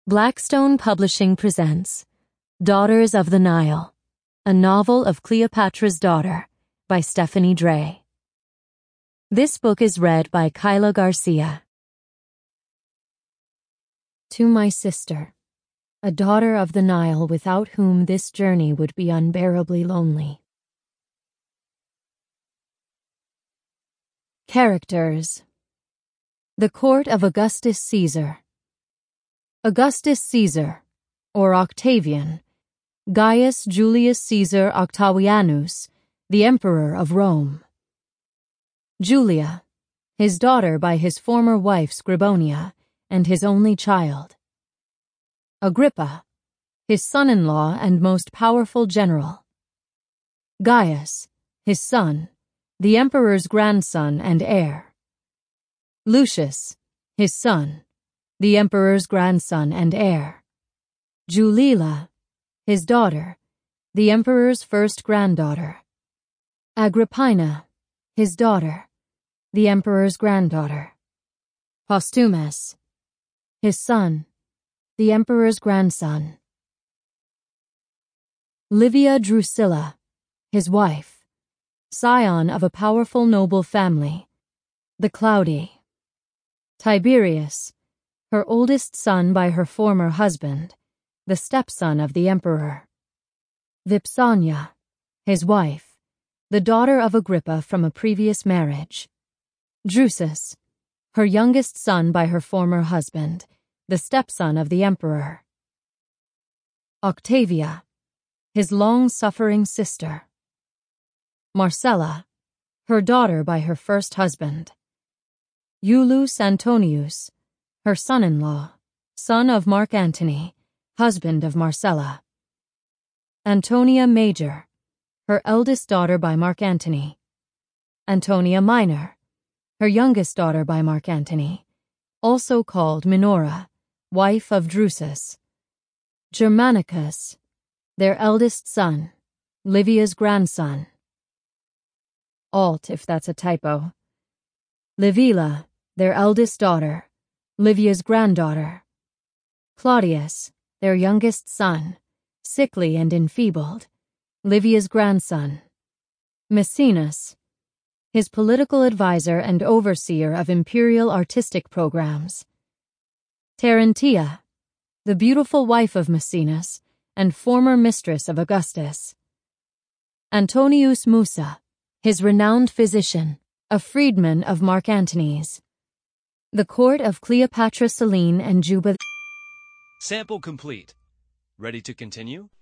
Blackstone Publishing presents Daughters of the Nile, a novel of Cleopatra's Daughter by Stephanie Dray. This book is read by Kyla Garcia. To my sister, a daughter of the Nile without whom this journey would be unbearably lonely. Characters: The Court of Augustus Caesar. Augustus Caesar, or Octavian, Gaius Julius Caesar Octavianus, the Emperor of Rome. Julia, his daughter by his former wife Scribonia, and his only child. Agrippa, his son-in-law and most powerful general. Gaius, his son, the emperor's grandson and heir. Lucius, his son, the emperor's grandson and heir. Julila, his daughter, the emperor's first granddaughter. Agrippina, his daughter, the emperor's granddaughter. Postumus, his son, the emperor's grandson. Livia Drusilla, his wife, scion of a powerful noble family, the Claudi. Tiberius, her oldest son by her former husband, the stepson of the emperor. Vipsania, his wife, the daughter of Agrippa from a previous marriage. Drusus, her youngest son by her former husband, the stepson of the emperor. Octavia, his long-suffering sister. Marcella, her daughter by her first husband. Iulus Antonius, her son-in-law, son of Mark Antony, husband of Marcella. Antonia Major, her eldest daughter by Mark Antony. Antonia Minor, her youngest daughter by Mark Antony, also called Minora, wife of Drusus. Germanicus, their eldest son, Livia's grandson. Alt, if that's a typo. Livilla, their eldest daughter, Livia's granddaughter. Claudius, their youngest son, sickly and enfeebled, Livia's grandson. Maecenas, his political advisor and overseer of imperial artistic programs. Terentia, the beautiful wife of Maecenas and former mistress of Augustus. Antonius Musa, his renowned physician, a freedman of Mark Antony's. The court of Cleopatra Selene and Juba. Sample complete. Ready to continue?